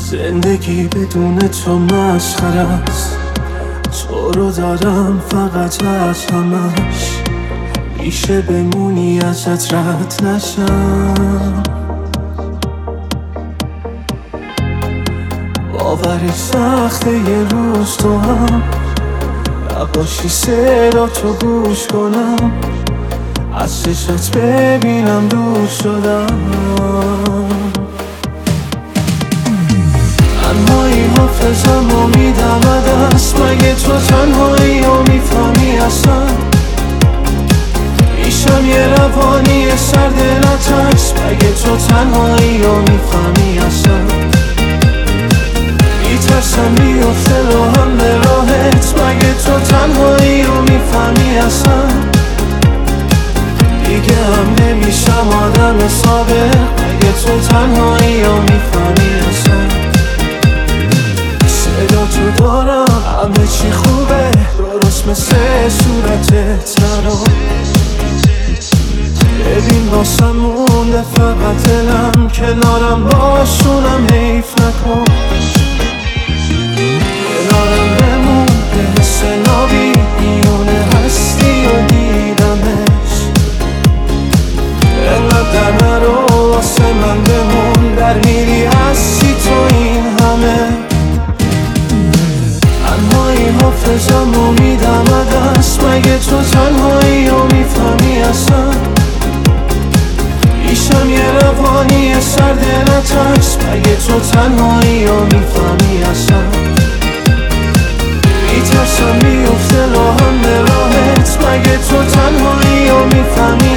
زندگی بدون تو مسخره است، تو رو دارم فقط از همش. میشه بمونی ازت رد نشم، باورش سخته یه روز تو هم نباشی، صدا تو گوش کنم، از چشات ببینم دور شدم. تنهایی حافظم و میدمد است، مگه تو تنهایی و میفهمی اصلا؟ میشم یه روانی سرد نترس، مگه تو تنهایی و میفهمی اصلا؟ میترسم بیفته راهم به راهت، مگه تو تنهایی و میفهمی اصلا؟ دیگه هم نمیشم آدم صابر، مگه تو تنهایی و میفهمی اصلا؟ صدا تو دارم همه چی خوبه، درست مثل صورتت نرو. ببین واسم مونده فقط دلم، کنارم باشونم حیف نکن. کنارم بمونده مثل نابی میونه هستی و دیدمش. انقدر نرو واسه من بمون، در میری هستی تو این همه. تنهایی حافظم و میدمد است، مگه تو تنهایی و میفهمی اصلا؟ میشم یه روانی سرد نترس، مگه تو تنهایی و میفهمی اصلا؟ میترسم بیفته راهم به راهت، مگه تو تنهایی و میفهمی